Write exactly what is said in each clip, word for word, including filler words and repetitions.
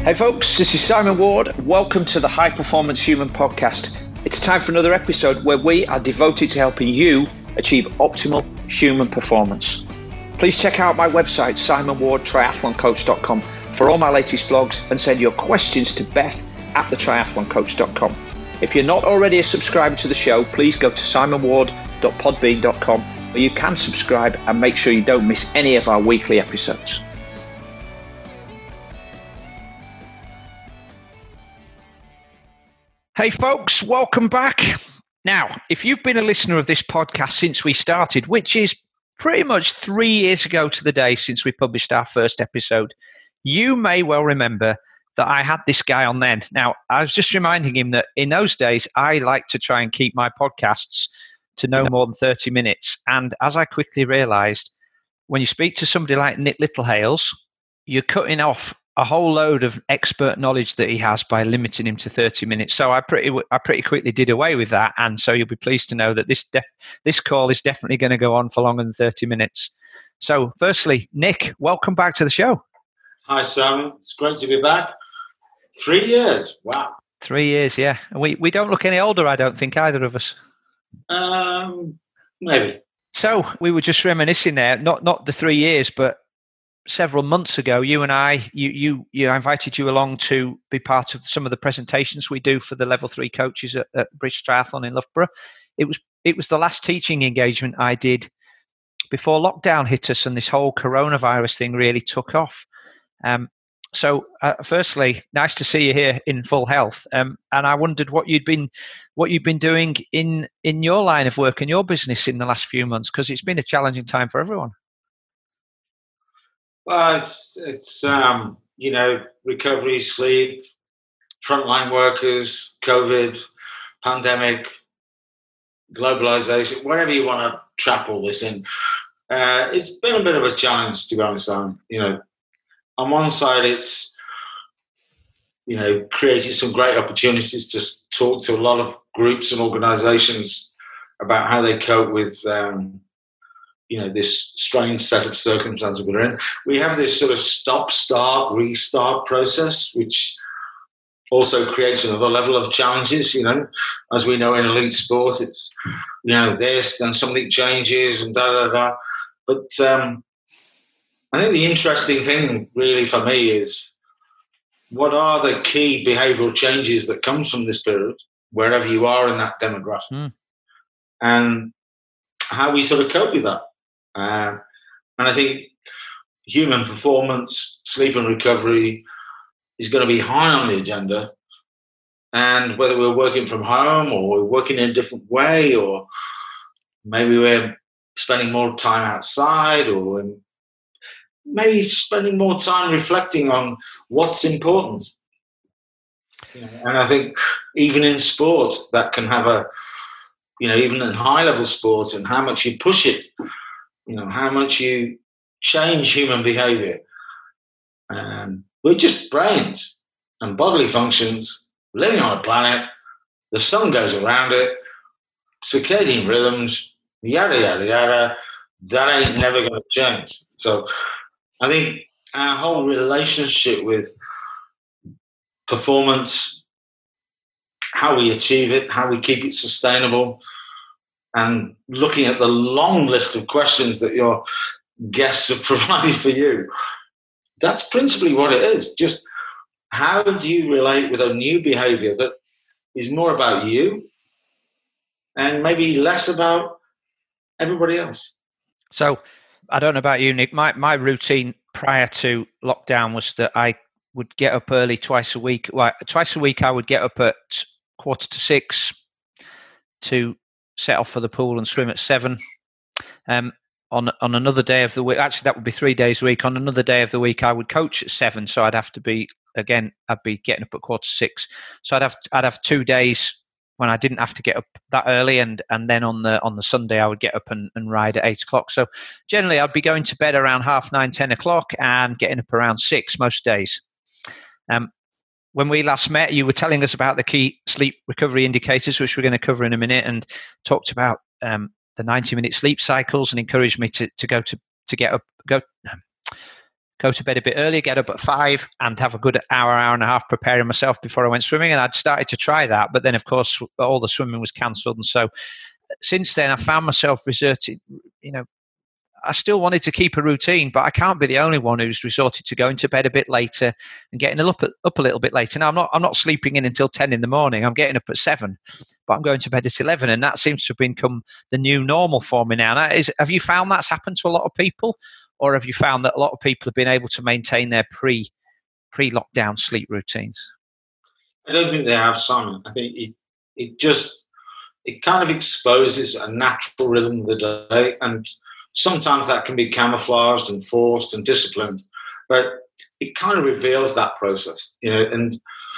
Hey folks, this is Simon Ward. Welcome to the High Performance Human Podcast. It's time for another episode where we are devoted to helping you achieve optimal human performance. Please check out my website, simon ward triathlon coach dot com, for all my latest vlogs, and send your questions to beth at the triathlon coach dot com. If you're not already a subscriber to the show, please go to simon ward dot podbean dot com where you can subscribe and make sure you don't miss any of our weekly episodes. Hey folks, welcome back. Now, if you've been a listener of this podcast since we started, which is pretty much three years ago to the day since we published our first episode, you may well remember that I had this guy on then. Now, I was just reminding him that in those days, I like to try and keep my podcasts to no more than thirty minutes. And as I quickly realized, when you speak to somebody like Nick Littlehales, you're cutting off a whole load of expert knowledge that he has by limiting him to thirty minutes. So I pretty I pretty quickly did away with that. And so you'll be pleased to know that this def- this call is definitely going to go on for longer than thirty minutes. So firstly, Nick, welcome back to the show. Hi, Simon. It's great to be back. Three years. Wow. Three years, yeah. And we, we don't look any older, I don't think, either of us. Um, maybe. So we were just reminiscing there, not not the three years, but several months ago, you and I, you, you, you, I invited you along to be part of some of the presentations we do for the level three coaches at, at British Triathlon in Loughborough. It was, it was the last teaching engagement I did before lockdown hit us and this whole coronavirus thing really took off. Um, so, uh, firstly, nice to see you here in full health. Um, and I wondered what you'd been, what you've been doing in in your line of work and your business in the last few months, because it's been a challenging time for everyone. Well, it's, it's um, you know, recovery, sleep, frontline workers, COVID, pandemic, globalization, whatever you want to trap all this in. Uh, it's been a bit of a challenge, to be honest. On, you know, on one side, it's, you know, created some great opportunities to talk to a lot of groups and organizations about how they cope with, um, you know, this strange set of circumstances we're in. We have this sort of stop, start, restart process, which also creates another level of challenges. You know, as we know in elite sport, it's, you know, this, then something changes and da, da, da. But um, I think the interesting thing really for me is what are the key behavioral changes that comes from this period, wherever you are in that demographic, mm. and how we sort of cope with that. Uh, and I think human performance, sleep and recovery is going to be high on the agenda. And whether we're working from home or we're working in a different way, or maybe we're spending more time outside, or maybe spending more time reflecting on what's important. You know, and I think even in sport, that can have a, you know, even in high-level sports and how much you push it, you know, how much you change human behavior. Um, we're just brains and bodily functions living on a planet. The sun goes around it, circadian rhythms, yada, yada, yada. That ain't never going to change. So I think our whole relationship with performance, how we achieve it, how we keep it sustainable, and looking at the long list of questions that your guests have provided for you, that's principally what it is. Just how do you relate with a new behavior that is more about you and maybe less about everybody else? So I don't know about you, Nick. My, my routine prior to lockdown was that I would get up early twice a week. Well, twice a week I would get up at quarter to six to set off for the pool and swim at seven. Um, on on another day of the week, actually that would be three days a week. On another day of the week, I would coach at seven, so I'd have to be again. I'd be getting up at quarter to six, so I'd have I'd have two days when I didn't have to get up that early, and and then on the on the Sunday I would get up and, and ride at eight o'clock. So generally, I'd be going to bed around half nine, ten o'clock, and getting up around six most days. Um, when we last met, you were telling us about the key sleep recovery indicators, which we're going to cover in a minute, and talked about um, the ninety-minute sleep cycles, and encouraged me to, to go to to get up, go go to bed a bit earlier, get up at five, and have a good hour, hour and a half preparing myself before I went swimming. And I'd started to try that, but then of course all the swimming was cancelled, and so since then I found myself resorting, you know, I still wanted to keep a routine, but I can't be the only one who's resorted to going to bed a bit later and getting up up a little bit later. Now I'm not I'm not sleeping in until ten in the morning. I'm getting up at seven, but I'm going to bed at eleven, and that seems to have become the new normal for me now. Now is, have you found that's happened to a lot of people, or have you found that a lot of people have been able to maintain their pre pre lockdown sleep routines? I don't think they have, Simon. I think it it just it kind of exposes a natural rhythm of the day, and sometimes that can be camouflaged and forced and disciplined, but it kind of reveals that process, you know. And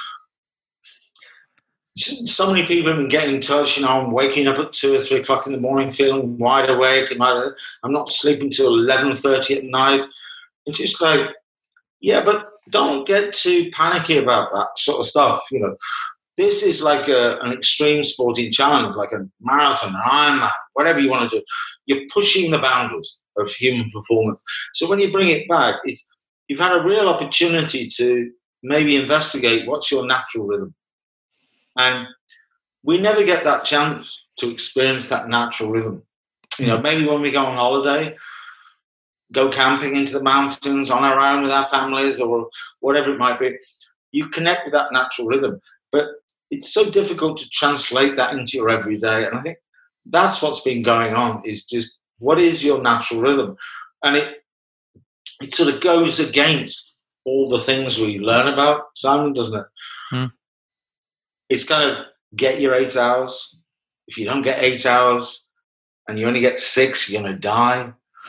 so many people have been getting in touch, you know, I'm waking up at two or three o'clock in the morning feeling wide awake, and I'm not sleeping till eleven thirty at night. It's just like, yeah, but don't get too panicky about that sort of stuff, you know. This is like a, an extreme sporting challenge, like a marathon, an Ironman, whatever you want to do. You're pushing the boundaries of human performance. So when you bring it back, it's, you've had a real opportunity to maybe investigate what's your natural rhythm. And we never get that chance to experience that natural rhythm. You know, maybe when we go on holiday, go camping into the mountains on our own with our families or whatever it might be, you connect with that natural rhythm. But it's so difficult to translate that into your everyday. And I think that's what's been going on, is just what is your natural rhythm? And it it sort of goes against all the things we learn about, Simon, doesn't it? Hmm. It's kind of get your eight hours. If you don't get eight hours and you only get six, you're going to die.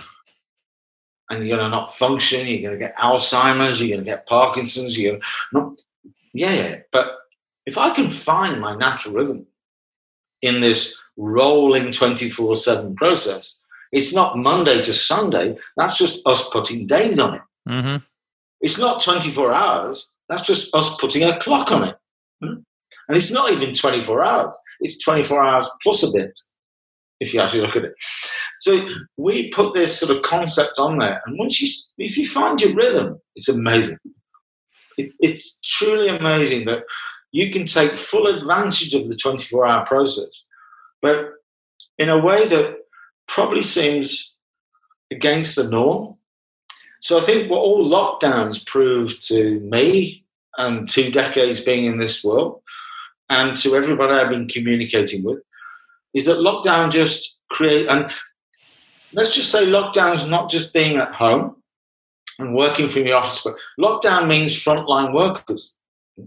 And you're going to not function. You're going to get Alzheimer's. You're going to get Parkinson's. You're not, yeah, yeah. But if I can find my natural rhythm in this rolling twenty-four seven process, it's not Monday to Sunday. That's just us putting days on it. Mm-hmm. It's not twenty-four hours. That's just us putting a clock on it. And it's not even twenty-four hours. It's twenty-four hours plus a bit, if you actually look at it. So we put this sort of concept on there. And once you, if you find your rhythm, it's amazing. It, it's truly amazing that you can take full advantage of the twenty-four hour process, but in a way that probably seems against the norm. So I think what all lockdowns proved to me, and two decades being in this world, and to everybody I've been communicating with, is that lockdown just create, and let's just say lockdown is not just being at home and working from your office, but lockdown means frontline workers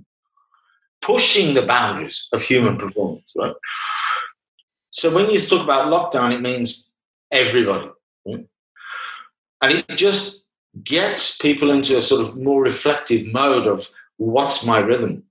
pushing the boundaries of human performance, right? So when you talk about lockdown, it means everybody. Right? And it just gets people into a sort of more reflective mode of what's my rhythm?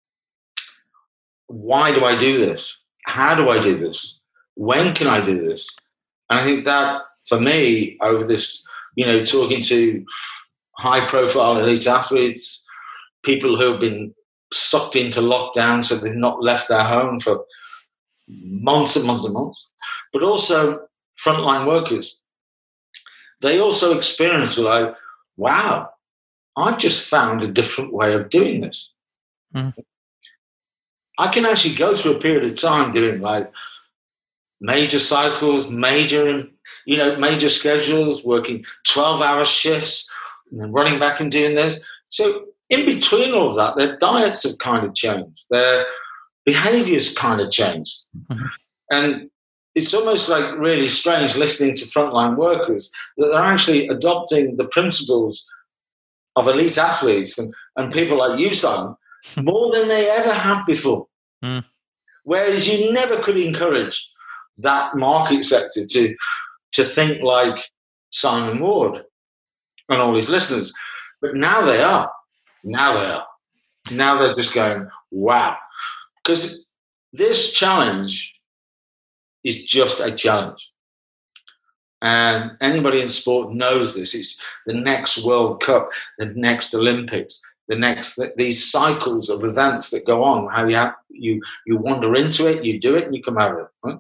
Why do I do this? How do I do this? When can I do this? And I think that, for me, over this, you know, talking to high-profile elite athletes, people who have been sucked into lockdown so they've not left their home for months and months and months, but also frontline workers. They also experience like, wow, I've just found a different way of doing this. Mm. I can actually go through a period of time doing like major cycles, major, you know, major schedules, working twelve-hour shifts, and then running back and doing this. So in between all of that, their diets have kind of changed. Their behaviors kind of changed. Mm-hmm. And it's almost like really strange listening to frontline workers that they're actually adopting the principles of elite athletes and, and people like you, Simon, more than they ever have before. Mm. Whereas you never could encourage that market sector to, to think like Simon Ward and all his listeners. But now they are. Now they are. Now they're just going, wow. Because this challenge is just a challenge. And anybody in sport knows this. It's the next World Cup, the next Olympics, the next, these cycles of events that go on, how you have, you, you wander into it, you do it, and you come out of it. Right?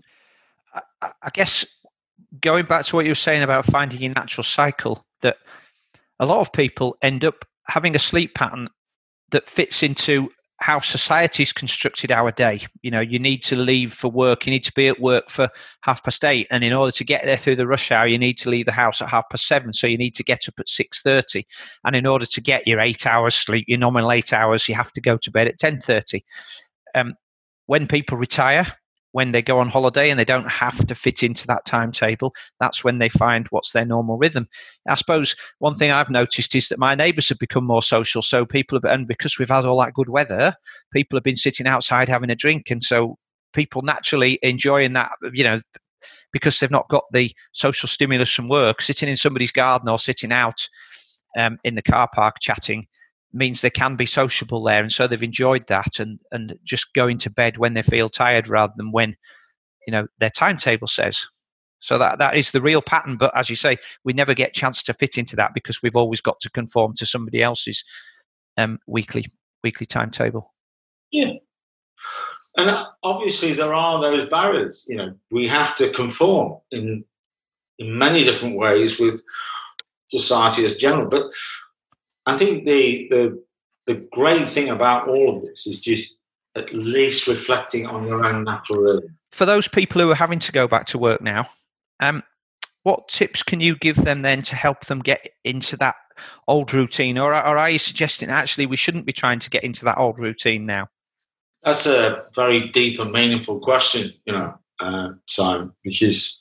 I, I guess going back to what you were saying about finding your natural cycle, that a lot of people end up having a sleep pattern that fits into how society's constructed our day. You know, you need to leave for work, you need to be at work for half past eight, and in order to get there through the rush hour, you need to leave the house at half past seven, so you need to get up at six thirty, and in order to get your eight hours sleep, your nominal eight hours, you have to go to bed at ten thirty. Um, when people retire, when they go on holiday and they don't have to fit into that timetable, that's when they find what's their normal rhythm. I suppose one thing I've noticed is that my neighbours have become more social. So people have, and because we've had all that good weather, people have been sitting outside having a drink. And so people naturally enjoying that, you know, because they've not got the social stimulus from work, sitting in somebody's garden or sitting out um, in the car park chatting means they can be sociable there, and so they've enjoyed that, and and just going to bed when they feel tired rather than when, you know, their timetable says. So that that is the real pattern. But as you say, we never get a chance to fit into that because we've always got to conform to somebody else's um, weekly weekly timetable. Yeah, and obviously there are those barriers. You know, we have to conform in in many different ways with society as general, but I think the, the the great thing about all of this is just at least reflecting on your own natural rhythm. For those people who are having to go back to work now, um, what tips can you give them then to help them get into that old routine? Or, or are you suggesting actually we shouldn't be trying to get into that old routine now? That's a very deep and meaningful question, you know, uh, Simon, because,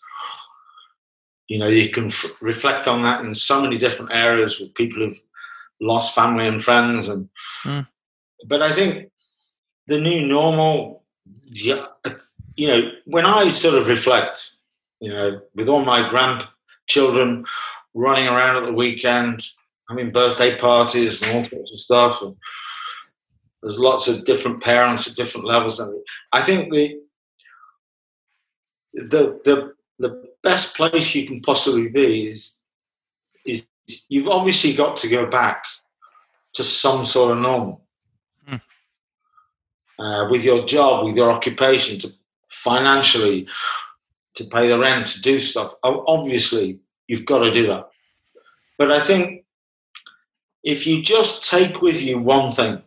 you know, you can f- reflect on that in so many different areas with people who've lost family and friends, and mm. but I think the new normal, yeah, you know, when I sort of reflect, you know, with all my grandchildren running around at the weekend, having birthday parties and all sorts of stuff, and there's lots of different parents at different levels. And I think the the the the best place you can possibly be is is you've obviously got to go back to some sort of normal mm. uh, with your job, with your occupation, to financially, to pay the rent, to do stuff. Obviously, you've got to do that. But I think if you just take with you one thing,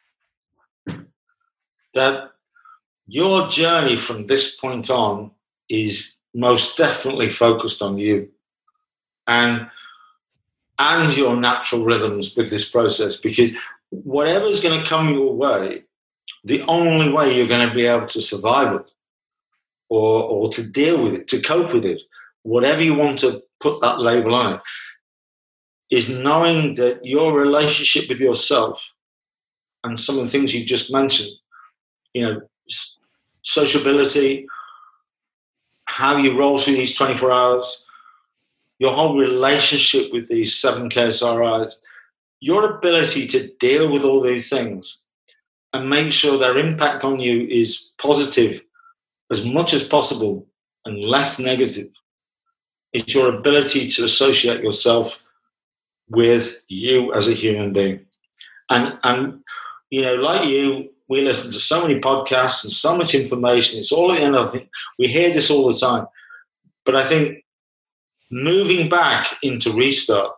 that your journey from this point on is most definitely focused on you and and your natural rhythms with this process, because whatever's going to come your way, the only way you're going to be able to survive it or, or to deal with it, to cope with it, whatever you want to put that label on it, is knowing that your relationship with yourself and some of the things you just mentioned, you know, sociability, how you roll through these twenty-four hours, your whole relationship with these seven K S R Is, your ability to deal with all these things and make sure their impact on you is positive as much as possible and less negative, is your ability to associate yourself with you as a human being. And, and you know, like you, we listen to so many podcasts and so much information. It's all, you know, we hear this all the time. But I think moving back into Restart,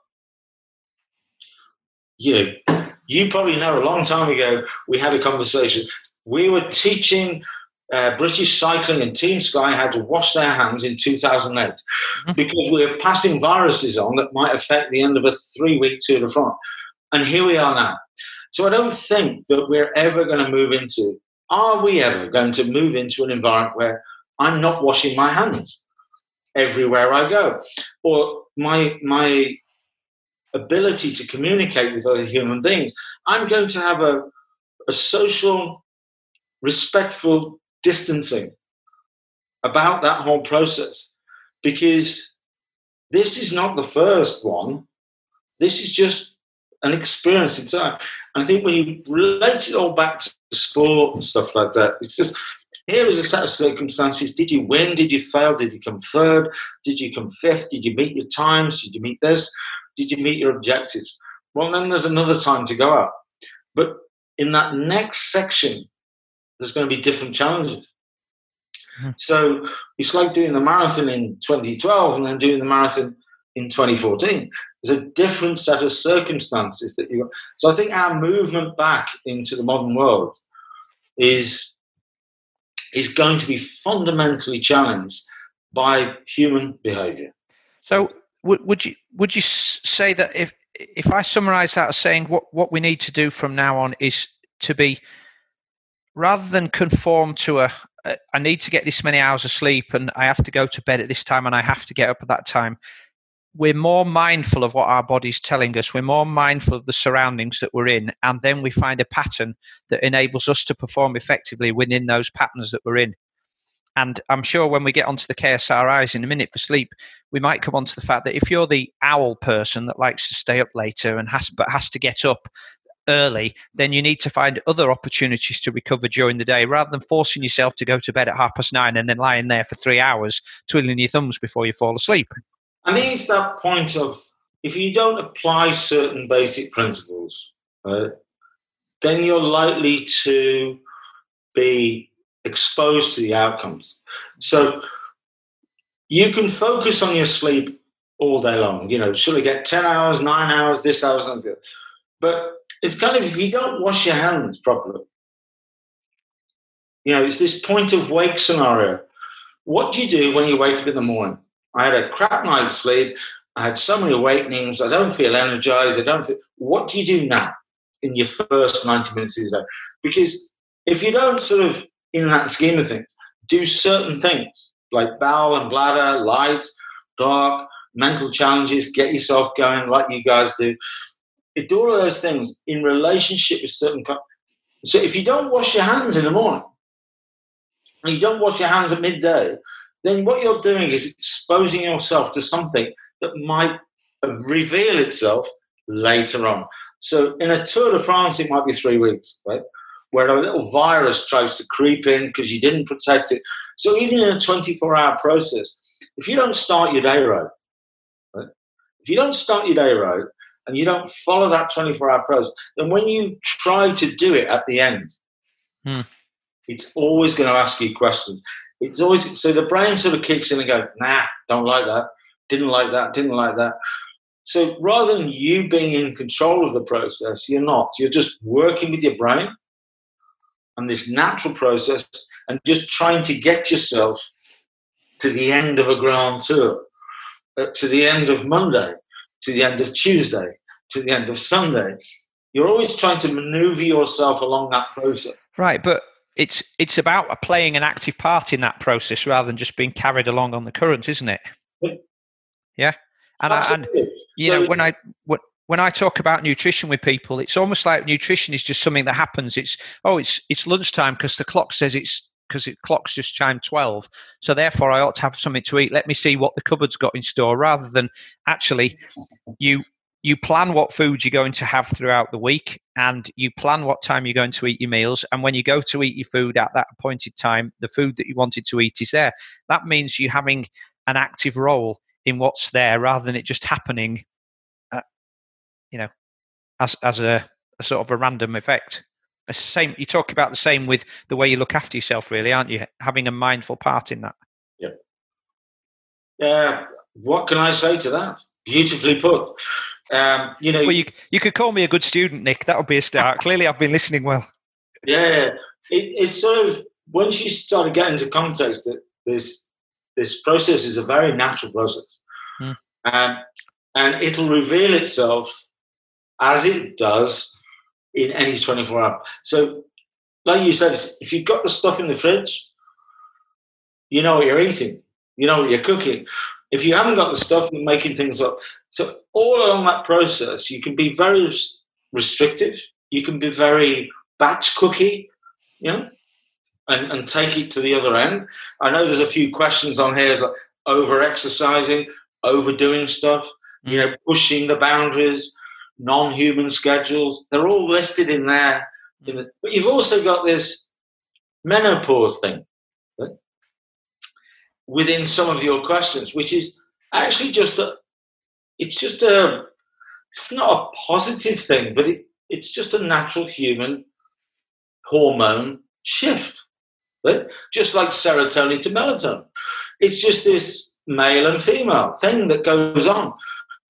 you know, you probably know a long time ago we had a conversation. We were teaching uh, British Cycling and Team Sky how to wash their hands in two thousand eight mm-hmm. because we were passing viruses on that might affect the end of a three-week Tour de France. And here we are now. So I don't think that we're ever going to move into, are we ever going to move into an environment where I'm not washing my hands everywhere I go, or my my ability to communicate with other human beings? I'm going to have a, a social, respectful distancing about that whole process, because this is not the first one. This is just an experience in time. And I think when you relate it all back to sport and stuff like that, it's just, here is a set of circumstances. Did you win? Did you fail? Did you come third? Did you come fifth? Did you meet your times? Did you meet this? Did you meet your objectives? Well, then there's another time to go out. But in that next section, there's going to be different challenges. Mm-hmm. So it's like doing the marathon in twenty twelve and then doing the marathon in twenty fourteen. There's a different set of circumstances that you. So I think our movement back into the modern world is is going to be fundamentally challenged by human behaviour. So would would you would you say that if if I summarise that as saying what what we need to do from now on is to be, rather than conform to a, a I need to get this many hours of sleep and I have to go to bed at this time and I have to get up at that time, we're more mindful of what our body's telling us. We're more mindful of the surroundings that we're in, and then we find a pattern that enables us to perform effectively within those patterns that we're in. And I'm sure when we get onto the K S R Is in a minute for sleep, we might come onto the fact that if you're the owl person that likes to stay up later and has but has to get up early, then you need to find other opportunities to recover during the day, rather than forcing yourself to go to bed at half past nine and then lying there for three hours twiddling your thumbs before you fall asleep. I think it's that point of, if you don't apply certain basic principles, right, then you're likely to be exposed to the outcomes. So you can focus on your sleep all day long. You know, should I get ten hours, nine hours, this hour, something? But it's kind of, if you don't wash your hands properly, you know, it's this point of wake scenario. What do you do when you wake up in the morning? I had a crap night's sleep. I had so many awakenings. I don't feel energized. I don't feel, what do you do now in your first ninety minutes of the day? Because if you don't sort of, in that scheme of things, do certain things like bowel and bladder, light, dark, mental challenges, get yourself going like you guys do. It do all of those things in relationship with certain. So if you don't wash your hands in the morning and you don't wash your hands at midday, then what you're doing is exposing yourself to something that might reveal itself later on. So in a Tour de France, it might be three weeks, right? Where a little virus tries to creep in because you didn't protect it. So even in a twenty-four hour process, if you don't start your day right, right? If you don't start your day right and you don't follow that twenty-four hour process, then when you try to do it at the end, hmm. it's always going to ask you questions. It's always, so the brain sort of kicks in and goes, nah, don't like that, didn't like that, didn't like that. So rather than you being in control of the process, you're not. You're just working with your brain and this natural process and just trying to get yourself to the end of a Grand Tour, uh, to the end of Monday, to the end of Tuesday, to the end of Sunday. You're always trying to maneuver yourself along that process. Right, but it's it's about playing an active part in that process rather than just being carried along on the current, isn't it? Yeah. yeah? And, I, and you so, know, when I when, when I talk about nutrition with people, it's almost like nutrition is just something that happens. It's oh, it's it's lunchtime because the clock says it's because it clock's just chimed twelve. So therefore, I ought to have something to eat. Let me see what the cupboard's got in store, rather than actually you you plan what food you're going to have throughout the week, and you plan what time you're going to eat your meals. And when you go to eat your food at that appointed time, the food that you wanted to eat is there. That means you having an active role in what's there, rather than it just happening, uh, you know, as as a, a sort of a random effect. It's the same. You talk about the same with the way you look after yourself, really, aren't you? Having a mindful part in that. Yeah. Yeah. What can I say to that? Beautifully put. Um, you know, well, you you could call me a good student, Nick. That would be a start. Clearly, I've been listening well. Yeah, it, it's sort of, once you start to get into context that this this process is a very natural process, hmm. um, and it'll reveal itself as it does in any twenty-four hour. So, like you said, if you've got the stuff in the fridge, you know what you're eating, you know what you're cooking. If you haven't got the stuff, you're making things up. So all along that process, you can be very restrictive. You can be very batch cookie, you know, and, and take it to the other end. I know there's a few questions on here, like over-exercising, overdoing stuff, you know, pushing the boundaries, non-human schedules. They're all listed in there. But you've also got this menopause thing, right, within some of your questions, which is actually just a, it's just a, it's not a positive thing, but it, it's just a natural human hormone shift, right? Just like serotonin to melatonin. It's just this male and female thing that goes on.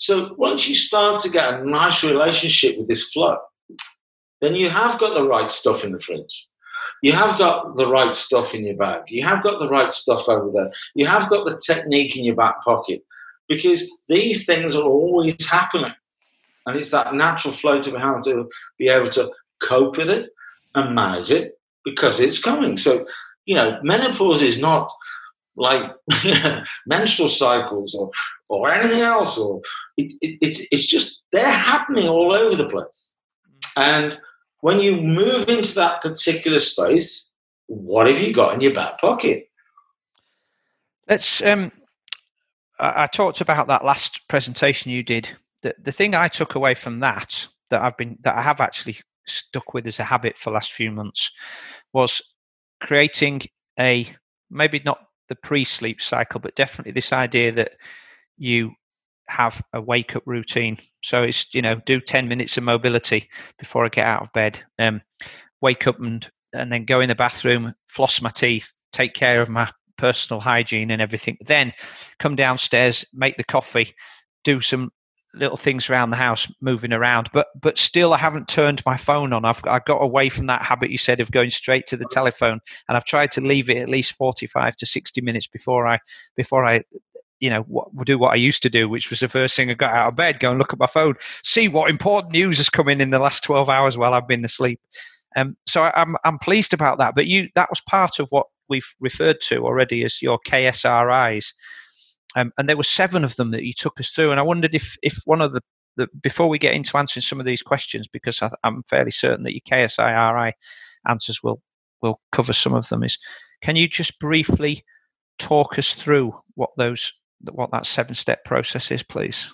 So once you start to get a nice relationship with this flow, then you have got the right stuff in the fridge. You have got the right stuff in your bag. You have got the right stuff over there. You have got the technique in your back pocket, because these things are always happening. And it's that natural flow to be able to be able to cope with it and manage it, because it's coming. So, you know, menopause is not like menstrual cycles or, or anything else. Or it, it, it's, it's just, they're happening all over the place. And when you move into that particular space, what have you got in your back pocket? Let's. Um, I, I talked about that last presentation you did. The the thing I took away from that, that I've been, that I have actually stuck with as a habit for the last few months, was creating a, maybe not the pre-sleep cycle, but definitely this idea that you have a wake up routine. So it's, you know, do ten minutes of mobility before I get out of bed, um, wake up and, and then go in the bathroom, floss my teeth, take care of my personal hygiene and everything. Then come downstairs, make the coffee, do some little things around the house, moving around, but but still I haven't turned my phone on. I've I got away from that habit you said of going straight to the telephone, and I've tried to leave it at least forty-five to sixty minutes before I before I you know, what, do what I used to do, which was the first thing I got out of bed, go and look at my phone, see what important news has come in in the last twelve hours while I've been asleep. Um, so I, I'm I'm pleased about that. But you, that was part of what we've referred to already as your K S R Is, um, and there were seven of them that you took us through. And I wondered if if one of the, the before we get into answering some of these questions, because I, I'm fairly certain that your K S R I answers will will cover some of them, is can you just briefly talk us through what those what that seven step process is, please?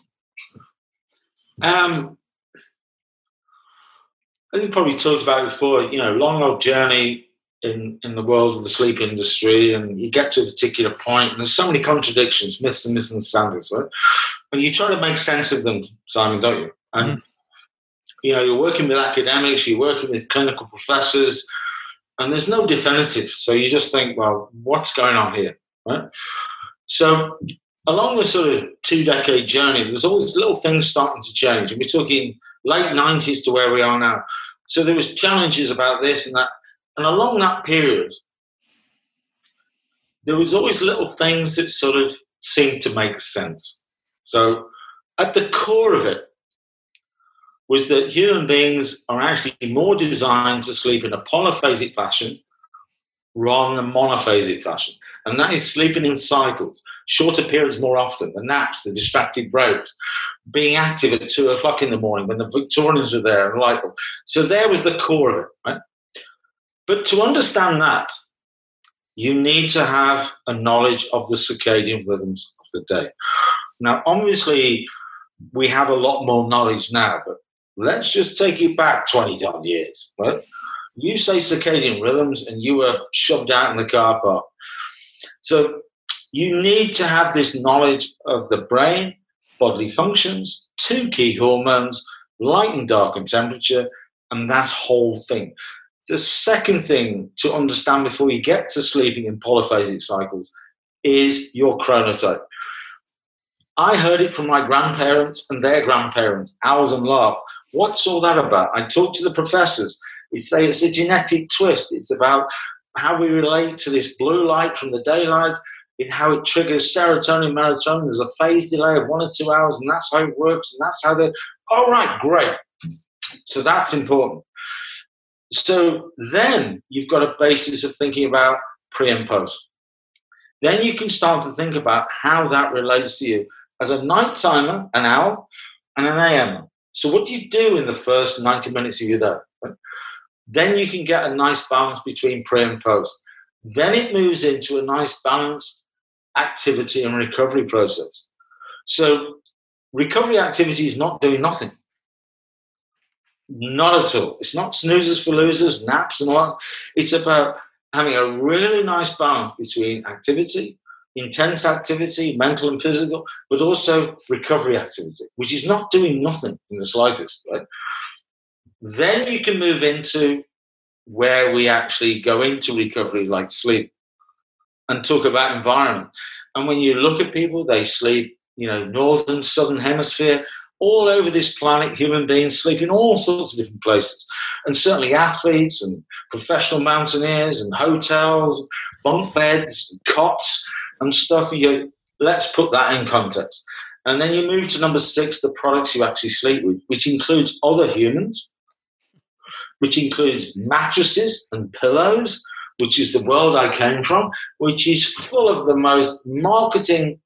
Um, I think we probably talked about it before, you know, long old journey in, in the world of the sleep industry, and you get to a particular point and there's so many contradictions, myths and misunderstandings, right? And you try to make sense of them, Simon, don't you? And, mm. you know, you're working with academics, you're working with clinical professors, and there's no definitive. So you just think, well, what's going on here, right? So along the sort of two-decade journey, there's always little things starting to change. And we're talking late nineties to where we are now. So there was challenges about this and that. And along that period, there was always little things that sort of seemed to make sense. So at the core of it was that human beings are actually more designed to sleep in a polyphasic fashion rather than monophasic fashion. And that is sleeping in cycles, shorter periods more often, the naps, the distracted breaks, being active at two o'clock in the morning when the Victorians were there and like. So there was the core of it, right? But to understand that, you need to have a knowledge of the circadian rhythms of the day. Now, obviously, we have a lot more knowledge now, but let's just take it back twenty odd years, right? You say circadian rhythms and you were shoved out in the car park. So you need to have this knowledge of the brain, bodily functions, two key hormones, light and dark and temperature, and that whole thing. The second thing to understand before you get to sleeping in polyphasic cycles is your chronotype. I heard it from my grandparents and their grandparents, owls and lark. What's all that about? I talked to the professors. They say it's a genetic twist. It's about how we relate to this blue light from the daylight, and how it triggers serotonin, melatonin. There's a phase delay of one or two hours, and that's how it works, and that's how they. All right, great. So that's important. So then you've got a basis of thinking about pre and post. Then you can start to think about how that relates to you as a night timer, an owl, and an A M. So what do you do in the first ninety minutes of your day? Right? Then you can get a nice balance between pre and post. Then it moves into a nice balanced activity and recovery process. So recovery activity is not doing nothing. Not at all. It's not snoozers for losers, naps and all that. It's about having a really nice balance between activity, intense activity, mental and physical, but also recovery activity, which is not doing nothing in the slightest, right? Then you can move into where we actually go into recovery, like sleep, and talk about environment. And when you look at people, they sleep you know, northern, southern hemisphere, all over this planet, human beings sleep in all sorts of different places. And certainly athletes and professional mountaineers and hotels, bunk beds, cots and stuff. You go, let's put that in context. And then you move to number six, the products you actually sleep with, which includes other humans, which includes mattresses and pillows, which is the world I came from, which is full of the most marketing.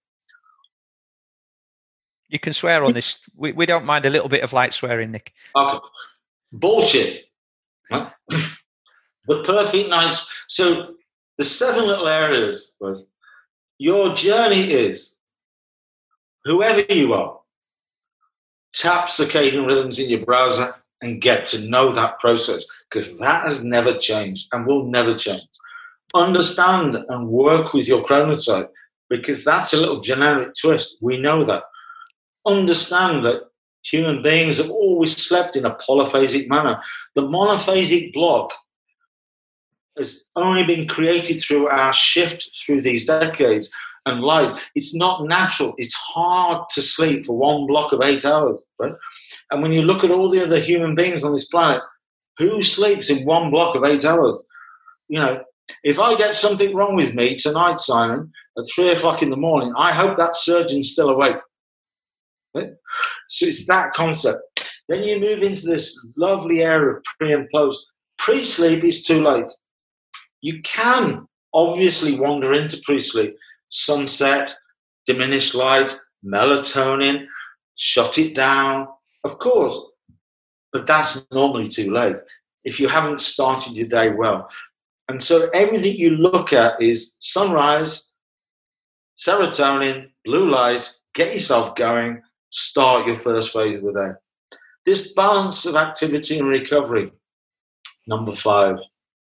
You can swear on this. We, we don't mind a little bit of light swearing, Nick. Okay. Bullshit. Huh? The perfect nice. So the seven little areas was your journey is whoever you are, tap circadian rhythms in your browser and get to know that process, because that has never changed and will never change. Understand and work with your chronotype, because that's a little generic twist. We know that. Understand that human beings have always slept in a polyphasic manner. The monophasic block has only been created through our shift through these decades and life. It's not natural. It's hard to sleep for one block of eight hours, right? And when you look at all the other human beings on this planet, who sleeps in one block of eight hours? You know, if I get something wrong with me tonight, Simon, at three o'clock in the morning, I hope that surgeon's still awake. Right? So it's that concept. Then you move into this lovely area of pre and post. Pre-sleep is too late. You can obviously wander into pre-sleep. Sunset, diminished light, melatonin, shut it down, of course. But that's normally too late if you haven't started your day well. And so everything you look at is sunrise, serotonin, blue light, get yourself going, start your first phase of the day. This balance of activity and recovery, number five.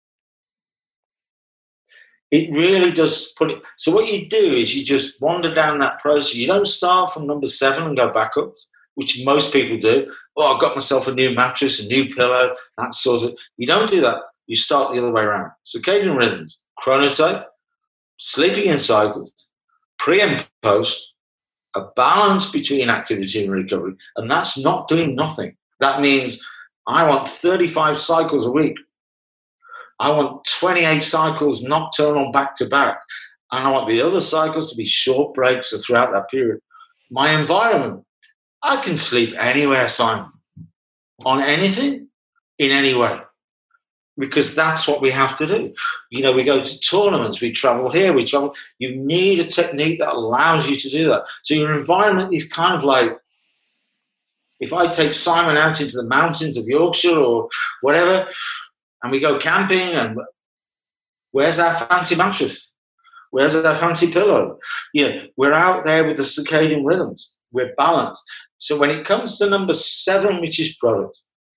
It really does put it. So what you do is you just wander down that process. You don't start from number seven and go back up, which most people do. Oh, I've got myself a new mattress, a new pillow, that sort of. You don't do that. You start the other way around. Circadian rhythms, chronotype, sleeping in cycles, pre and post, a balance between activity and recovery, and that's not doing nothing. That means I want thirty-five cycles a week. I want twenty-eight cycles nocturnal back to back, and I want the other cycles to be short breaks throughout that period. My environment, I can sleep anywhere, Simon, on anything, in any way, because that's what we have to do. You know, we go to tournaments, we travel here, we travel. You need a technique that allows you to do that. So your environment is kind of like, if I take Simon out into the mountains of Yorkshire or whatever, and we go camping, and where's our fancy mattress? Where's our fancy pillow? Yeah, we're out there with the circadian rhythms. We're balanced. So when it comes to number seven, which is product,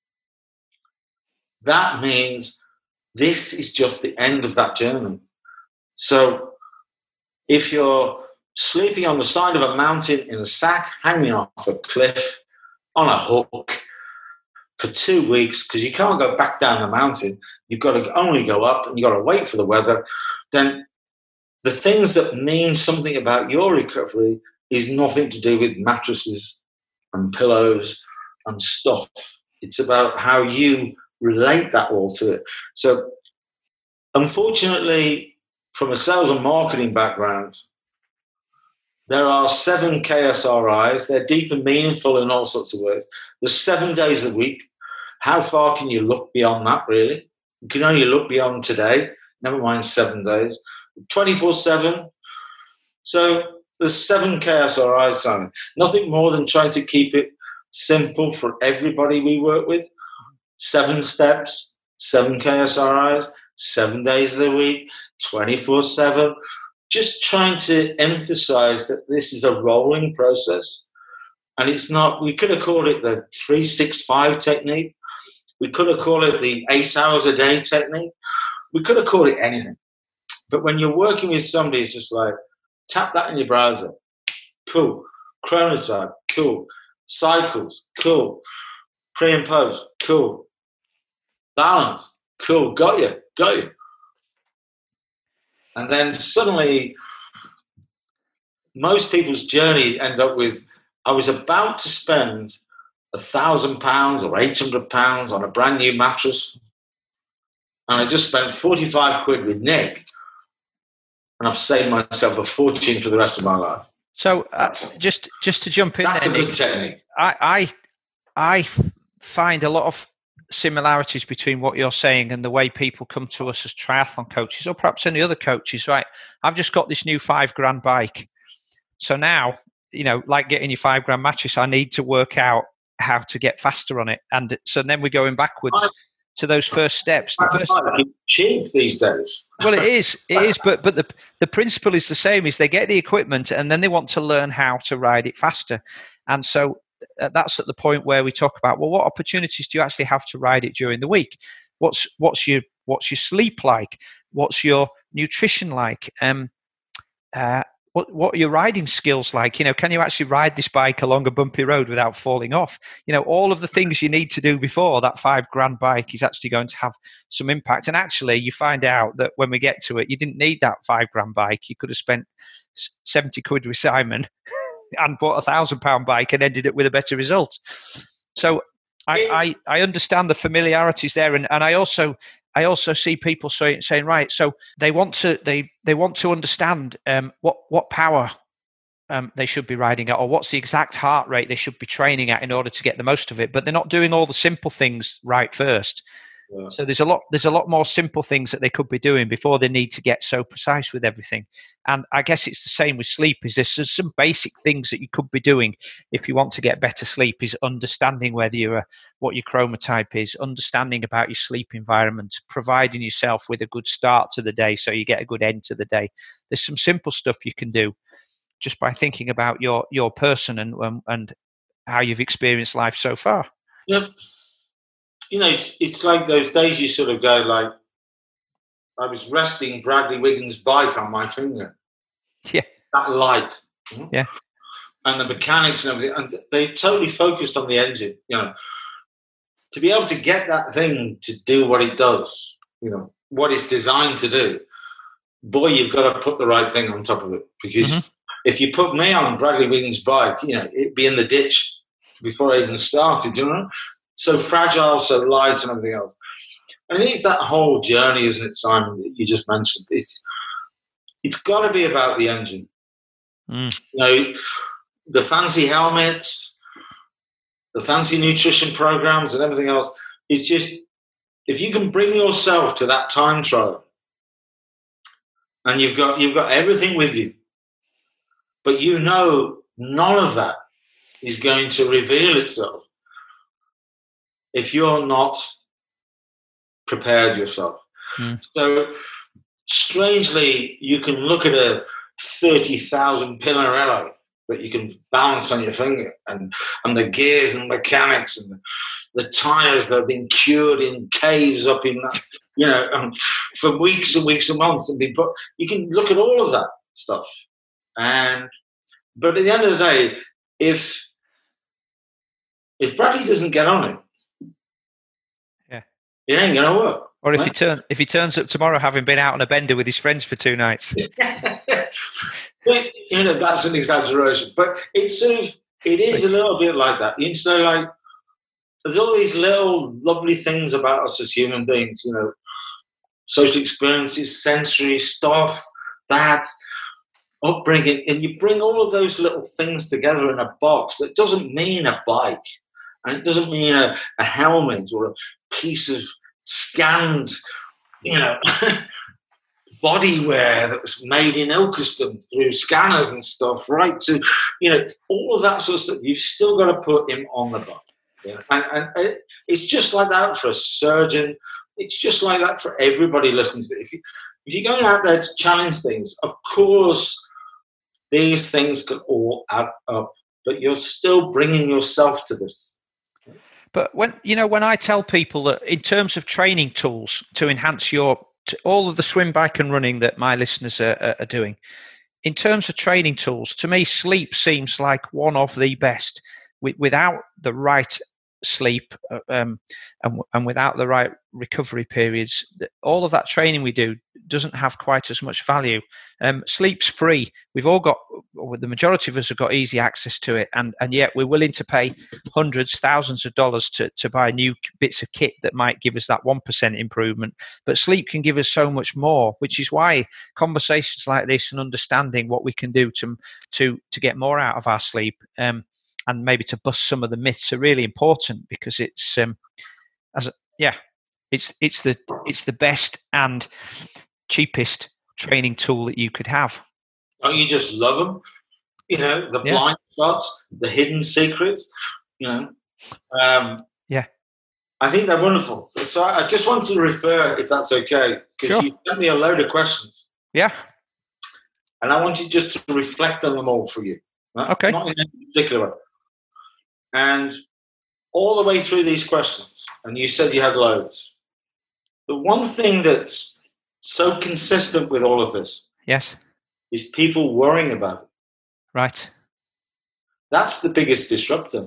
that means this is just the end of that journey. So if you're sleeping on the side of a mountain in a sack, hanging off a cliff, on a hook, for two weeks, because you can't go back down the mountain, you've got to only go up and you've got to wait for the weather, then the things that mean something about your recovery is nothing to do with mattresses and pillows and stuff. It's about how you relate that all to it. So unfortunately, from a sales and marketing background, there are seven K S R Is. They're deep and meaningful in all sorts of ways. There's seven days a week. How far can you look beyond that, really? You can only look beyond today, never mind seven days. twenty-four seven. So there's seven K S R Is, Simon. Nothing more than trying to keep it simple for everybody we work with. Seven steps, seven K S R Is, seven days of the week, twenty-four seven. Just trying to emphasize that this is a rolling process. And it's not, we could have called it the three six five technique. We could have called it the eight hours a day technique. We could have called it anything. But when you're working with somebody, it's just like, tap that in your browser. Cool. Chronotype. Cool. Cycles. Cool. Pre and post. Cool. Balance. Cool. Got you. Got you. And then suddenly most people's journey end up with, I was about to spend a thousand pounds or eight hundred pounds on a brand new mattress, and I just spent forty-five quid with Nick, and I've saved myself a fortune for the rest of my life. So uh, just just to jump in, that's there, a good Nick, technique. I, I I find a lot of similarities between what you're saying and the way people come to us as triathlon coaches, or perhaps any other coaches. Right, I've just got this new five grand bike, so now, you know, like getting your five grand mattress, I need to work out how to get faster on it, and so then we're going backwards I, to those first steps. The first, cheap these days. Well, it is, it is, but but the the principle is the same. Is they get the equipment and then they want to learn how to ride it faster, and so that's at the point where we talk about, well, what opportunities do you actually have to ride it during the week? What's what's your what's your sleep like? What's your nutrition like? Um, uh, what what are your riding skills like? You know, can you actually ride this bike along a bumpy road without falling off? You know, all of the things you need to do before that five grand bike is actually going to have some impact. And actually, you find out that when we get to it, you didn't need that five grand bike. You could have spent seventy quid with Simon and bought a thousand pound bike and ended up with a better result. So I, I, I understand the familiarities there, and, and I also I also see people say, saying, right, so they want to they they want to understand um, what what power um, they should be riding at, or what's the exact heart rate they should be training at in order to get the most of it. But they're not doing all the simple things right first. Yeah. So there's a lot there's a lot more simple things that they could be doing before they need to get so precise with everything. And I guess it's the same with sleep. Is there's some basic things that you could be doing if you want to get better sleep, is understanding whether you're a, what your chronotype is, understanding about your sleep environment, providing yourself with a good start to the day so you get a good end to the day. There's some simple stuff you can do just by thinking about your your person and um, and how you've experienced life so far. Yep. You know, it's it's like those days you sort of go like, I was resting Bradley Wiggins' bike on my finger. Yeah. That light. Yeah. And the mechanics and everything. And they totally focused on the engine, you know. To be able to get that thing to do what it does, you know, what it's designed to do, boy, you've got to put the right thing on top of it. Because mm-hmm. if you put me on Bradley Wiggins' bike, you know, it'd be in the ditch before I even started, you know. So fragile, so light and everything else. I think it's that whole journey, isn't it, Simon, that you just mentioned? It's It's got to be about the engine. Mm. You know, the fancy helmets, the fancy nutrition programs and everything else. It's just, if you can bring yourself to that time trial and you've got you've got everything with you, but you know none of that is going to reveal itself if you're not prepared yourself. Mm. So strangely, you can look at a thirty thousand Pinarello that you can balance on your finger, and, and the gears and mechanics and the, the tires that have been cured in caves up in, you know, um, for weeks and weeks and months, and be put. You can look at all of that stuff, and but at the end of the day, if if Bradley doesn't get on it, it ain't gonna work. Or if right? he turn if he turns up tomorrow having been out on a bender with his friends for two nights. But, you know, that's an exaggeration. But it's sort of, it is a little bit like that. You know, like there's all these little lovely things about us as human beings, you know, social experiences, sensory stuff, that upbringing, and you bring all of those little things together in a box that doesn't mean a bike, and it doesn't mean a, a helmet or a piece of scanned, you know, body wear that was made in Ilkeston through scanners and stuff, right? To, you know, all of that sort of stuff. You've still got to put him on the bike. Yeah? And, and, and it's just like that for a surgeon. It's just like that for everybody listening to it. If, you, if you're going out there to challenge things, of course, these things can all add up, but you're still bringing yourself to this. But when, you know, when I tell people that in terms of training tools to enhance your, to all of the swim, bike and running that my listeners are, are doing, in terms of training tools, to me, sleep seems like one of the best. With, without the right sleep um, and, and without the right recovery periods, all of that training we do doesn't have quite as much value. Um, sleep's free. We've all got, or the majority of us have got easy access to it, and, and yet we're willing to pay hundreds, thousands of dollars to, to buy new bits of kit that might give us that one percent improvement. But sleep can give us so much more, which is why conversations like this and understanding what we can do to to to get more out of our sleep um, and maybe to bust some of the myths are really important, because it's um, as a, yeah, it's it's the it's the best and cheapest training tool that you could have. Don't you just love them? You know, the Yeah. blind spots, the hidden secrets. You know, um, yeah. I think they're wonderful. So I, I just want to refer, if that's okay, because Sure. you sent me a load of questions. Yeah. And I want you just to reflect on them all for you. Right? Okay. Not in any particular way. And all the way through these questions, and you said you had loads, the one thing that's so consistent with all of this Yes. is people worrying about it. Right. That's the biggest disruptor.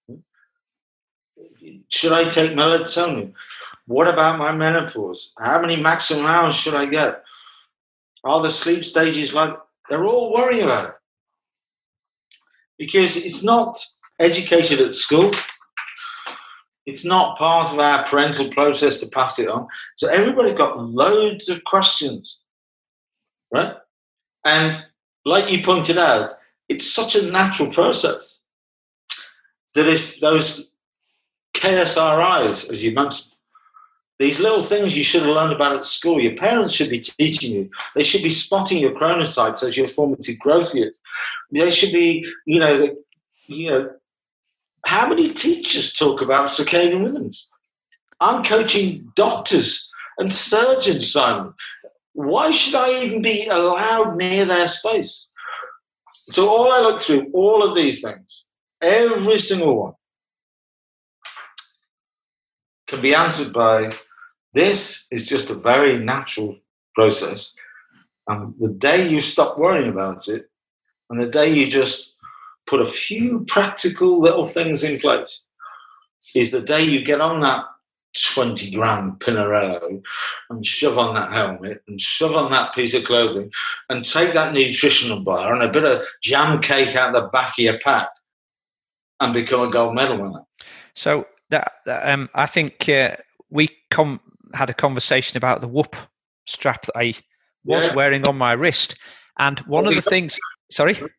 Should I take melatonin? What about my menopause? How many maximum hours should I get? Are the sleep stages like... They're all worrying about it. Because it's not educated at school. It's not part of our parental process to pass it on. So everybody's got loads of questions, right? And like you pointed out, it's such a natural process that if those K S R Is, as you mentioned, these little things you should have learned about at school, your parents should be teaching you. They should be spotting your chronotypes as your formative growth years. They should be, you know, the, you know, how many teachers talk about circadian rhythms? I'm coaching doctors and surgeons, Simon. Why should I even be allowed near their space? So all I look through, all of these things, every single one, can be answered by, this is just a very natural process. And the day you stop worrying about it, and the day you just put a few practical little things in place, is the day you get on that twenty gram Pinarello and shove on that helmet and shove on that piece of clothing and take that nutritional bar and a bit of jam cake out the back of your pack and become a gold medal winner. So that, that um, I think uh, we com- had a conversation about the Whoop strap that I was Yeah. wearing on my wrist, and one of the things. Sorry, took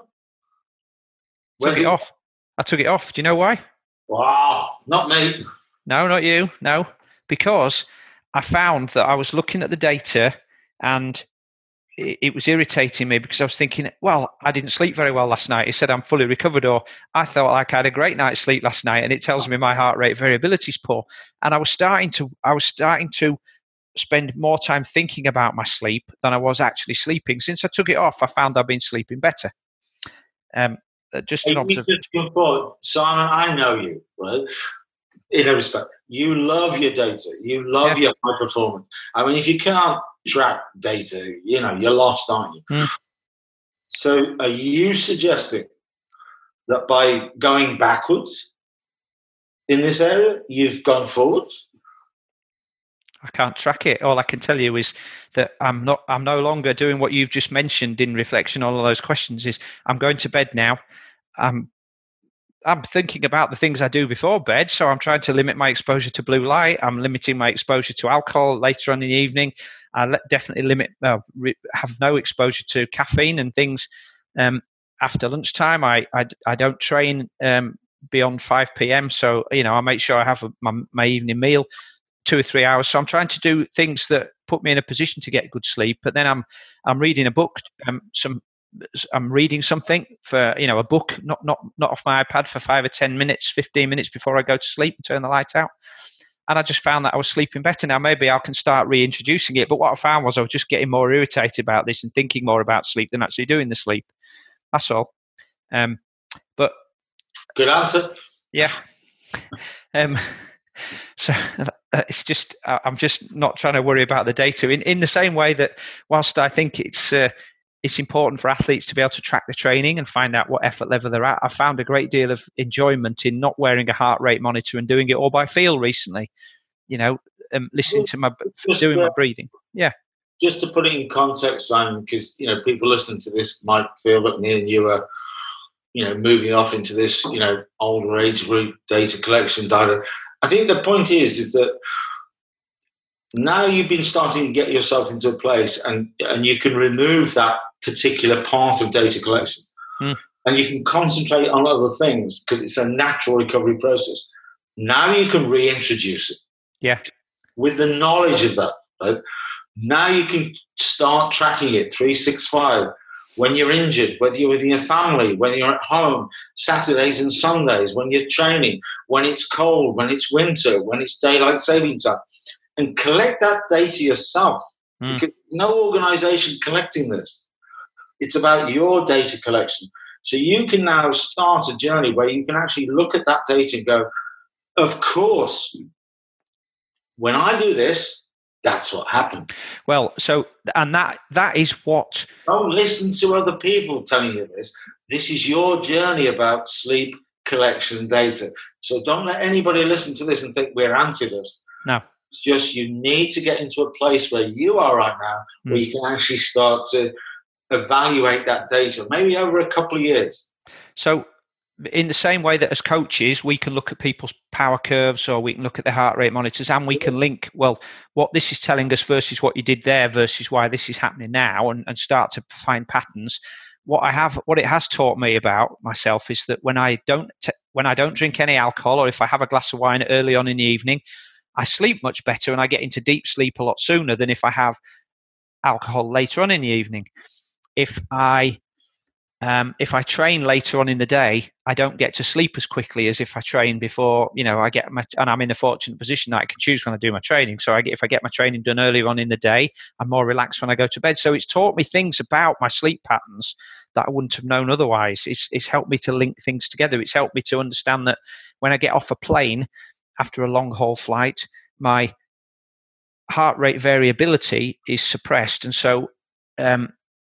Where's it it? off. I took it off. Do you know why? Wow, not me. No, not you. No, because I found that I was looking at the data and it, it was irritating me, because I was thinking, well, I didn't sleep very well last night. It said I'm fully recovered, or I felt like I had a great night's sleep last night, and it tells me my heart rate variability is poor. And I was starting to, I was starting to spend more time thinking about my sleep than I was actually sleeping. Since I took it off, I found I've been sleeping better. Um, just an observation. Simon, I know you, right? In a respect, you love your data. You love yeah. your high performance. I mean, if you can't track data, you know, you're lost, aren't you? Mm. So are you suggesting that by going backwards in this area, you've gone forwards? I can't track it. All I can tell you is that I'm not. I'm no longer doing what you've just mentioned in reflection on all those questions. Is I'm going to bed now. I'm. I'm thinking about the things I do before bed, so I'm trying to limit my exposure to blue light. I'm limiting my exposure to alcohol later on in the evening. I le- definitely limit. Uh, re- have no exposure to caffeine and things um, after lunchtime. I, I I don't train um, beyond five p.m. So you know I make sure I have a, my my evening meal. Two or three hours. So I'm trying to do things that put me in a position to get good sleep. But then I'm I'm reading a book. Um, some I'm reading something for you know a book, not not not off my iPad for five or ten minutes, fifteen minutes before I go to sleep and turn the light out. And I just found that I was sleeping better. Now maybe I can start reintroducing it. But what I found was I was just getting more irritated about this and thinking more about sleep than actually doing the sleep. That's all. Um, but good answer. Yeah. Um, So it's just, I'm just not trying to worry about the data in, in the same way that whilst I think it's, uh, it's important for athletes to be able to track the training and find out what effort level they're at. I found a great deal of enjoyment in not wearing a heart rate monitor and doing it all by feel recently. You know, um, listening to my just, doing uh, my breathing. Yeah. Just to put it in context, Simon, because you know people listening to this might feel that me and you are, you know, moving off into this, you know, older age group data collection data. I think the point is, is that now you've been starting to get yourself into a place, and and you can remove that particular part of data collection, mm. and you can concentrate on other things because it's a natural recovery process. Now you can reintroduce it. Yeah. With the knowledge of that, right? Now you can start tracking it three sixty-five when you're injured, whether you're with your family, whether you're at home, Saturdays and Sundays, when you're training, when it's cold, when it's winter, when it's daylight saving time, and collect that data yourself. Mm. Because there's no organization collecting this. It's about your data collection. So you can now start a journey where you can actually look at that data and go, of course, when I do this, that's what happened. Well, so, and that that is what... Don't listen to other people telling you this. This is your journey about sleep collection data. So don't let anybody listen to this and think we're anti this. No. It's just you need to get into a place where you are right now, mm. where you can actually start to evaluate that data, maybe over a couple of years. So in the same way that as coaches, we can look at people's power curves, or we can look at their heart rate monitors, and we can link, well, what this is telling us versus what you did there versus why this is happening now, and, and start to find patterns. What I have, what it has taught me about myself is that when I don't, t- when I don't drink any alcohol, or if I have a glass of wine early on in the evening, I sleep much better and I get into deep sleep a lot sooner than if I have alcohol later on in the evening. If I Um, if I train later on in the day, I don't get to sleep as quickly as if I train before. You know, I get my, and I'm in a fortunate position that I can choose when I do my training. So I get, if I get my training done earlier on in the day, I'm more relaxed when I go to bed. So it's taught me things about my sleep patterns that I wouldn't have known otherwise. It's, it's helped me to link things together. It's helped me to understand that when I get off a plane after a long haul flight, my heart rate variability is suppressed. And so, um,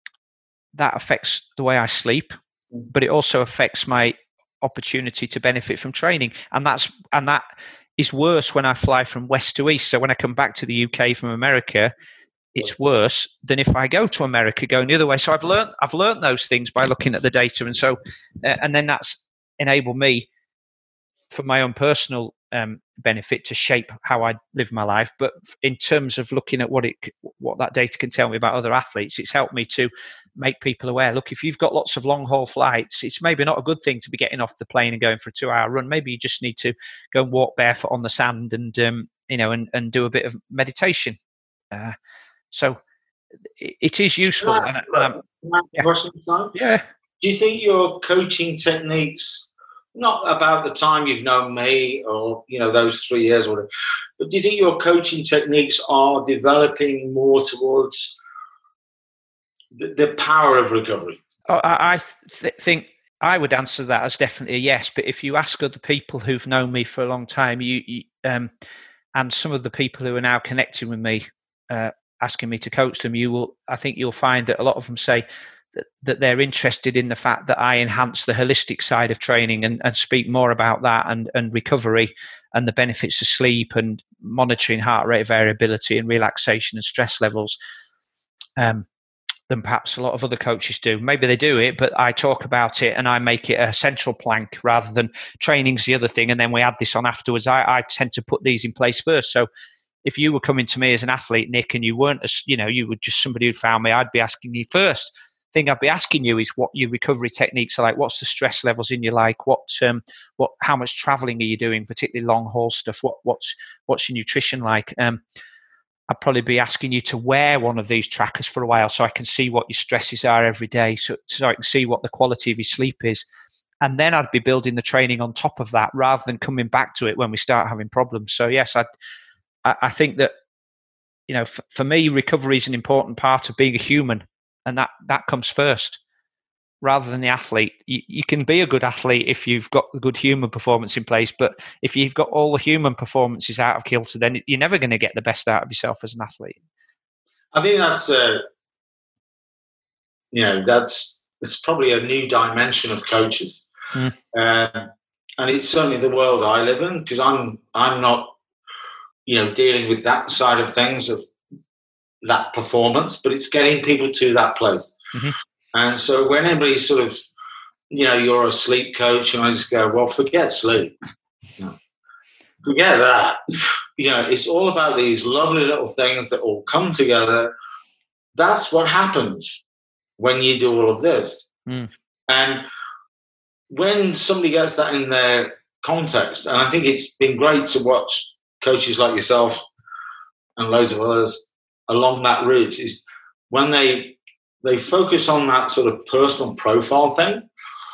that affects the way I sleep, but it also affects my opportunity to benefit from training. And that's and that is worse when I fly from west to east. So when I come back to the U K from America, it's worse than if I go to America going the other way. So I've learned I've learned those things by looking at the data, and so uh, and then that's enabled me for my own personal um, benefit to shape how I live my life. But in terms of looking at what it what that data can tell me about other athletes, it's helped me to make people aware. Look, if you've got lots of long haul flights, it's maybe not a good thing to be getting off the plane and going for a two hour run. Maybe you just need to go and walk barefoot on the sand and um, you know and, and do a bit of meditation. Uh, so it, it is useful. Can I, and, and yeah. yeah. Do you think your coaching techniques, not about the time you've known me or you know those three years or whatever, but do you think your coaching techniques are developing more towards the, the power of recovery? Oh, I, I th- think I would answer that as definitely a yes. But if you ask other people who've known me for a long time, you, you um, and some of the people who are now connecting with me, uh, asking me to coach them, you will. I think you'll find that a lot of them say that, that they're interested in the fact that I enhance the holistic side of training and, and speak more about that and, and recovery and the benefits of sleep and monitoring heart rate variability and relaxation and stress levels. Um, than perhaps a lot of other coaches do. Maybe they do it, but I talk about it and I make it a central plank rather than training's the other thing and then we add this on afterwards. I, I tend to put these in place first. So if you were coming to me as an athlete, Nick, and you weren't, a, you know, you were just somebody who found me, I'd be asking you first. Thing I'd be asking you is what your recovery techniques are like. What's the stress levels in your life? What, um, what, how much traveling are you doing, particularly long haul stuff? What, what's, what's your nutrition like? Um, I'd probably be asking you to wear one of these trackers for a while so I can see what your stresses are every day, so, so I can see what the quality of your sleep is. And then I'd be building the training on top of that rather than coming back to it when we start having problems. So yes, I'd, I, I think that, you know, f- for me, recovery is an important part of being a human, and that, that comes first rather than the athlete. You, you can be a good athlete if you've got the good human performance in place, but if you've got all the human performances out of kilter, then you're never going to get the best out of yourself as an athlete. I think that's uh, you know, that's it's probably a new dimension of coaches, mm. um, and it's certainly the world I live in, because I'm I'm not, you know, dealing with that side of things of that performance, but it's getting people to that place. Mm-hmm. And so when anybody sort of, you know, you're a sleep coach, and I just go, well, forget sleep. You know, forget that. You know, it's all about these lovely little things that all come together. That's what happens when you do all of this. Mm. And when somebody gets that in their context, and I think it's been great to watch coaches like yourself and loads of others along that route, is when they they focus on that sort of personal profile thing,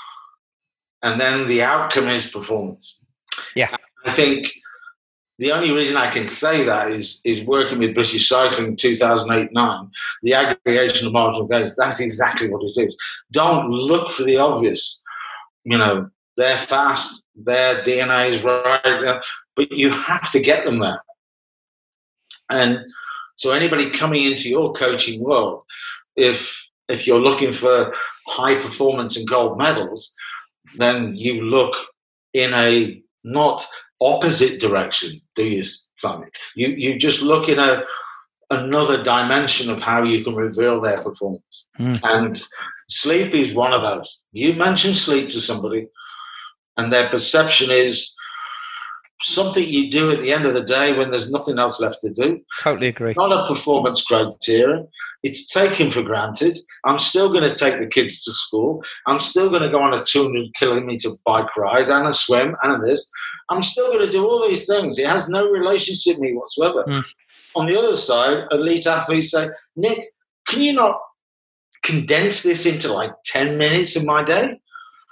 and then the outcome is performance. Yeah. I think the only reason I can say that is is working with British Cycling in two thousand eight nine, the aggregation of marginal gains. That's exactly what it is. Don't look for the obvious. You know, they're fast, their D N A is right, but you have to get them there. And so anybody coming into your coaching world, if if you're looking for high performance and gold medals, then you look in a not opposite direction, do you, Simon? You you just look in a another dimension of how you can reveal their performance. Mm. And sleep is one of those. You mention sleep to somebody, and their perception is something you do at the end of the day when there's nothing else left to do. Totally agree. Not a performance criteria. It's taken for granted. I'm still going to take the kids to school. I'm still going to go on a two hundred kilometer bike ride and a swim and this. I'm still going to do all these things. It has no relationship with me whatsoever. Mm. On the other side, elite athletes say, Nick, can you not condense this into like ten minutes of my day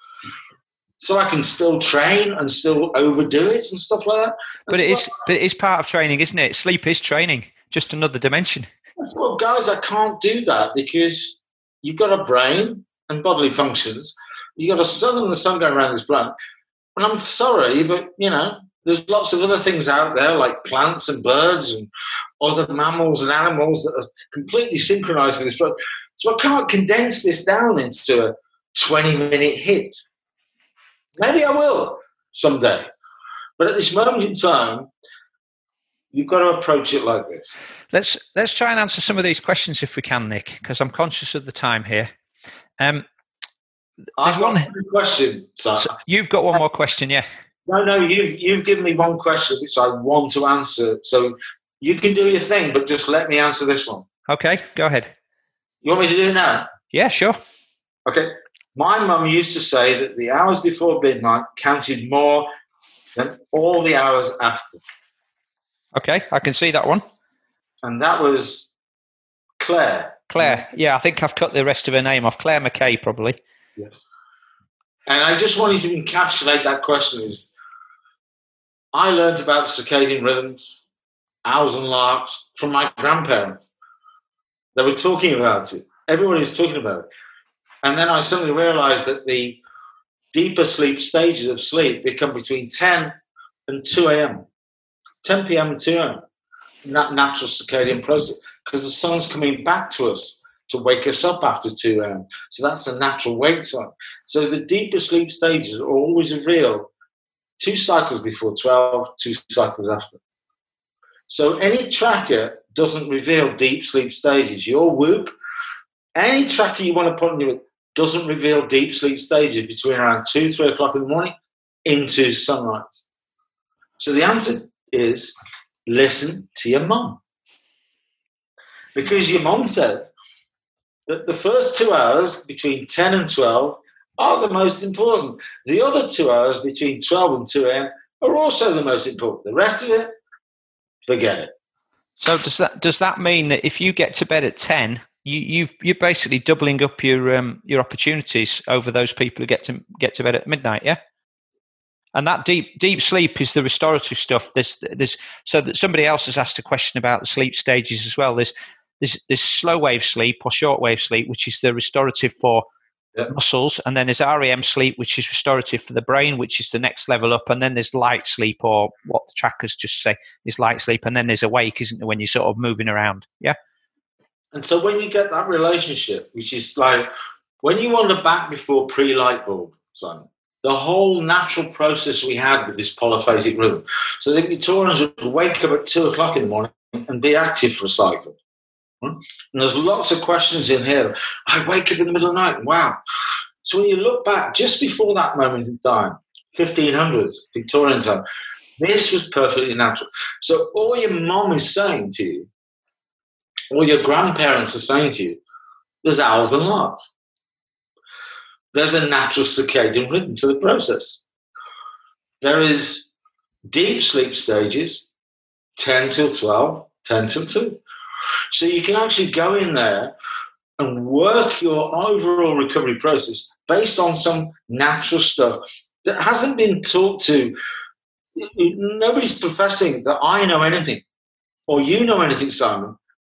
so I can still train and still overdo it and stuff like that? And but so it is, but it is part of training, isn't it? Sleep is training, just another dimension. Well, guys, I can't do that because you've got a brain and bodily functions. You've got a sun and the sun going around this planet. And I'm sorry, but, you know, there's lots of other things out there like plants and birds and other mammals and animals that are completely synchronized with this. But so I can't condense this down into a twenty-minute hit. Maybe I will someday. But at this moment in time, you've got to approach it like this. Let's let's try and answer some of these questions if we can, Nick, because I'm conscious of the time here. Um, I've got one question, so you've got one more question, yeah? No, no, you've you've given me one question which I want to answer. So you can do your thing, but just let me answer this one. Okay, go ahead. You want me to do it now? Yeah, sure. Okay. My mum used to say that the hours before midnight counted more than all the hours after. Okay, I can see that one. And that was Claire. Claire, yeah, I think I've cut the rest of her name off. Claire McKay, probably. Yes. And I just wanted to encapsulate that question is, I learned about circadian rhythms, owls and larks from my grandparents. They were talking about it. Everybody was talking about it. And then I suddenly realized that the deeper sleep stages of sleep become between ten and two a.m. ten p.m. and two a.m. in that natural circadian process, because the sun's coming back to us to wake us up after two a.m. So that's a natural wake time. So the deeper sleep stages are always real two cycles before twelve, two cycles after. So any tracker doesn't reveal deep sleep stages. Your Whoop, any tracker you want to put on your doesn't reveal deep sleep stages between around two, three o'clock in the morning into sunrise. So the answer is listen to your mum. Because your mum said that the first two hours between ten and twelve are the most important. The other two hours between twelve and two a.m. are also the most important. The rest of it, forget it. So does that does that mean that if you get to bed at ten, you you've, you're basically doubling up your um, your opportunities over those people who get to get to bed at midnight? Yeah. And that deep deep sleep is the restorative stuff. There's there's so that somebody else has asked a question about the sleep stages as well. There's there's, there's slow wave sleep or short wave sleep, which is the restorative for yeah. muscles, and then there's R E M sleep, which is restorative for the brain, which is the next level up, and then there's light sleep, or what the trackers just say is light sleep, and then there's awake, isn't there, when you're sort of moving around? Yeah. And so when you get that relationship, which is like, when you wander back before pre-light bulb, Simon, the whole natural process we had with this polyphasic rhythm. So the Victorians would wake up at two o'clock in the morning and be active for a cycle. And there's lots of questions in here. I wake up in the middle of the night. Wow. So when you look back, just before that moment in time, fifteen hundreds, Victorian time, this was perfectly natural. So all your mom is saying to you, all your grandparents are saying to you, there's hours and larks. There's a natural circadian rhythm to the process. There is deep sleep stages, ten till twelve, ten till two. So you can actually go in there and work your overall recovery process based on some natural stuff that hasn't been taught to. Nobody's professing that I know anything or you know anything, Simon.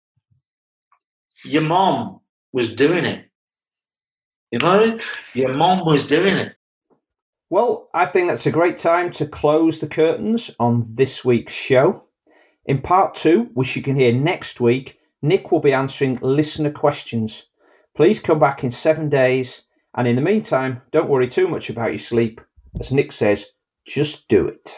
Your mom was doing it. You know, your mom was doing it. Well, I think that's a great time to close the curtains on this week's show. In part two, which you can hear next week, Nick will be answering listener questions. Please come back in seven days. And in the meantime, don't worry too much about your sleep. As Nick says, just do it.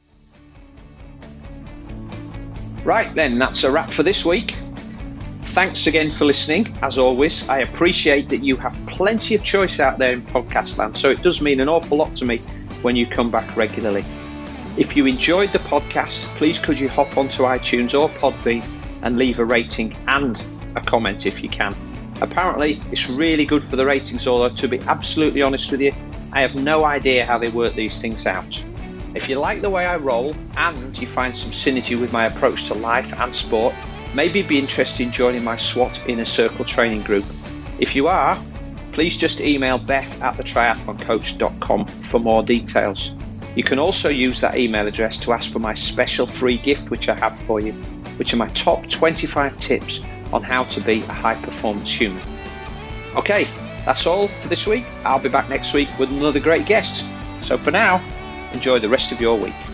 Right then, that's a wrap for this week. Thanks again for listening. As always, I appreciate that you have plenty of choice out there in podcast land, so it does mean an awful lot to me when you come back regularly. If you enjoyed the podcast, please could you hop onto iTunes or Podbean and leave a rating and a comment if you can. Apparently, it's really good for the ratings, although to be absolutely honest with you, I have no idea how they work these things out. If you like the way I roll and you find some synergy with my approach to life and sport, maybe be interested in joining my SWAT Inner Circle training group. If you are, please just email beth at the triathlon coach dot com for more details. You can also use that email address to ask for my special free gift which I have for you, which are my top twenty-five tips on how to be a high performance human. Okay, that's all for this week. I'll be back next week with another great guest. So for now, enjoy the rest of your week.